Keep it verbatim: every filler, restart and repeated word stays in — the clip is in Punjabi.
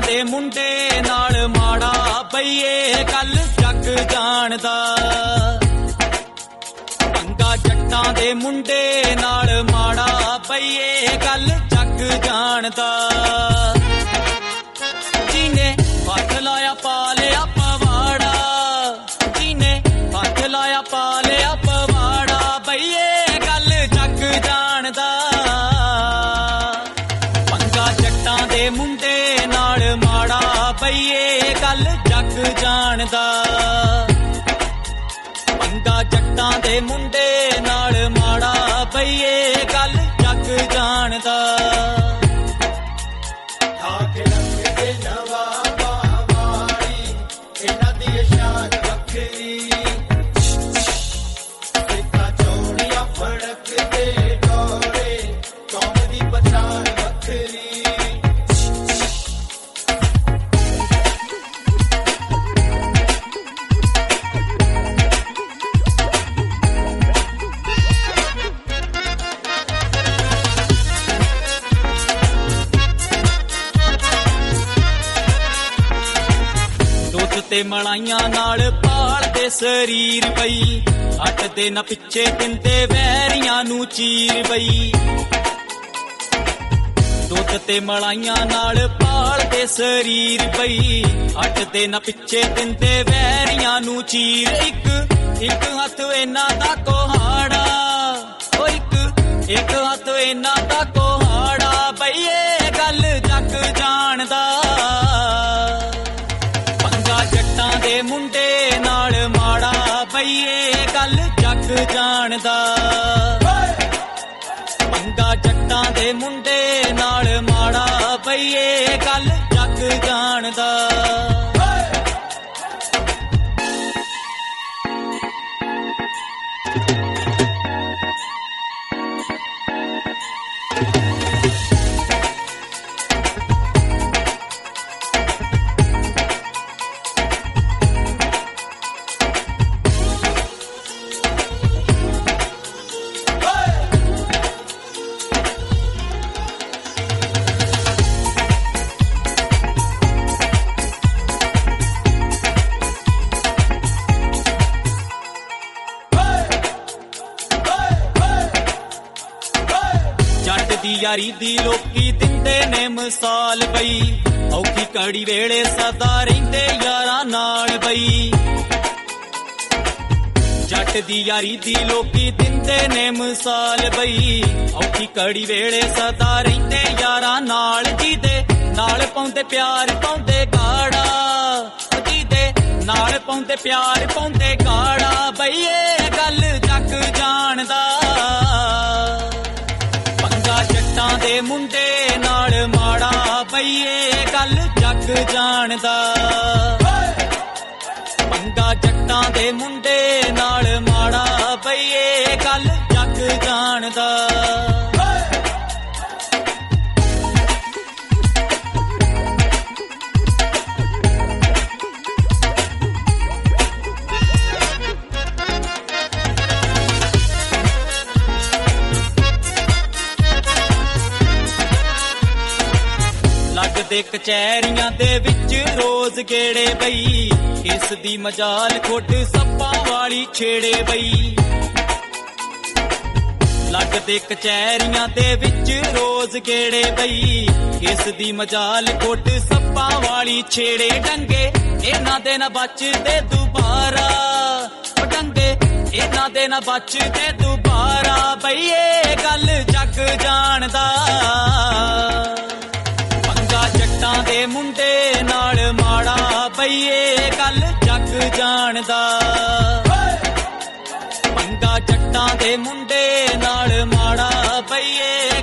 ਦੇ ਮੁੰਡੇ ਨਾਲ ਮਾੜਾ ਬਈਏ ਗੱਲ ਜੱਗ ਜਾਣਦਾ ਪੰਗਾ ਜੱਟਾਂ ਦੇ ਮੁੰਡੇ ਨਾਲ ਮਾੜਾ ਬਈਏ ਗੱਲ ਜੱਗ ਜਾਣਦਾ ਜਿਹਨੇ ਹੱਥ ਲਾਇਆ ਪਾ ਲਿਆ ਪਵਾੜਾ ਜਿਹਨੇ ਹੱਥ ਲਾਇਆ ਪਾ ਲਿਆ ਪਵਾੜਾ ਬਈਏ ਗੱਲ ਜੱਗ ਜਾਣਦਾ ਪੰਗਾ ਜੱਟਾਂ ਦੇ ਮੁੰਡੇ ਨਾਲ ਮਾੜਾ ਬਈਏ ਗੱਲ ਜੱਗ ਜਾਣਦਾ ਪੰਗਾ ਜੱਟਾਂ ਦੇ ਮੁੰਡੇ ਨਾਲ ਮਾੜਾ ਬਈਏ ਗੱਲ ਜੱਗ ਜਾਣਦਾ ਤੇ ਮਲਾਈਆਂ ਨਾਲ ਪਾਲਦੇ ਸਰੀਰ ਬਈ ਹਟਦੇ ਨਾ ਪਿੱਛੇ ਦਿੰਦੇ ਵੈਰੀਆਂ ਨੂੰ ਚੀਰ ਬਈ ਦੁੱਧ ਤੇ ਮਲਾਈਆਂ ਨਾਲ ਪਾਲਦੇ ਸਰੀਰ ਬਈ ਹਟਦੇ ਨਾ ਪਿੱਛੇ ਦਿੰਦੇ ਵੈਰੀਆਂ ਨੂੰ ਚੀਰ ਇੱਕ ਇੱਕ ਹੱਥ ਇਹਨਾਂ ਦਾ ਕੋਹਾੜਾ ਓ ਇੱਕ ਇੱਕ ਹੱਥ ਇਹਨਾਂ ਦਾ ਕੋਹਾੜਾ ਬਈ ਇਹ ਗੱਲ ਜੱਗ ਜਾਣਦਾ ਜੱਟਾਂ ਦੇ ਮੁੰਡੇ ਨਾਲ ਮਾੜਾ ਬਈਏ ਗੱਲ ਜੱਗ ਜਾਣਦਾ ਪੰਗਾ ਜੱਟਾਂ ਦੇ ਮੁੰਡੇ ਨਾਲ ਮਾੜਾ ਬਈਏ ਗੱਲ ਜੱਗ ਜਾਣਦਾ ਦੀ ਯਾਰੀ ਦੀ ਲੋਕੀ ਦਿੰਦੇ ਨੇ ਮਿਸਾਲ ਬਈ ਔਖੀ ਕੜੀ ਵੇਲੇ ਸਦਾ ਰਹਿੰਦੇ ਯਾਰਾਂ ਨਾਲ ਬਈ ਜੱਟ ਦੀ ਯਾਰੀ ਦੀ ਲੋਕੀ ਦਿੰਦੇ ਨੇ ਮਿਸਾਲ ਬਈ ਔਖੀ ਕੜੀ ਵੇਲੇ ਸਦਾ ਰਹਿੰਦੇ ਯਾਰਾਂ ਨਾਲ ਜਿਹਦੇ ਨਾਲ ਪਾਉਂਦੇ ਪਿਆਰ ਪਾਉਂਦੇ ਗਾੜਾ ਜਿਹਦੇ ਨਾਲ ਪਾਉਂਦੇ ਪਿਆਰ ਪਾਉਂਦੇ ਗਾੜਾ ਬਈ ਇਹ ਗੱਲ ਜੱਗ ਜਾਣਦਾ ਜੱਟਾਂ ਦੇ ਮੁੰਡੇ ਨਾਲ ਮਾੜਾ ਬਈਏ ਗੱਲ ਜੱਗ ਜਾਣਦਾ ਪੰਗਾ ਜੱਟਾਂ ਦੇ ਮੁੰਡੇ ਨਾਲ ਮਾੜਾ ਬਈਏ ਗੱਲ ਜੱਗ ਜਾਣਦਾ ਲੱਗਦੇ ਕਚਹਿਰੀਆਂ ਦੇ ਵਿੱਚ ਰੋਜ਼ ਗੇੜੇ ਬਈ ਇਸ ਦੀ ਮਜਾਲ ਖੁੱਡ ਸੱਪਾਂ ਵਾਲੀ ਛੇੜੇ ਬਈ ਲੱਗਦੇ ਕਚਹਿਰੀਆਂ ਦੇ ਵਿੱਚ ਰੋਜ਼ ਗੇੜੇ ਬਈ ਇਸ ਦੀ ਮਜਾਲ ਖੁੱਡ ਸੱਪਾਂ ਵਾਲੀ ਛੇੜੇ ਡੰਗੇ ਇਹਨਾਂ ਦੇ ਨਾ ਬਚਦੇ ਦੁਬਾਰਾ ਡੰਗੇ ਇਹਨਾਂ ਦੇ ਨਾ ਬਚਦੇ ਦੁਬਾਰਾ ਬਈ ਇਹ ਗੱਲ ਜੱਗ ਜਾਣਦਾ ਜੱਟਾਂ ਦੇ ਮੁੰਡੇ ਨਾਲ ਮਾੜਾ ਬਈਏ ਗੱਲ ਜੱਗ ਜਾਣਦਾ ਪੰਗਾ ਜੱਟਾਂ ਦੇ ਮੁੰਡੇ ਨਾਲ ਮਾੜਾ ਬਈਏ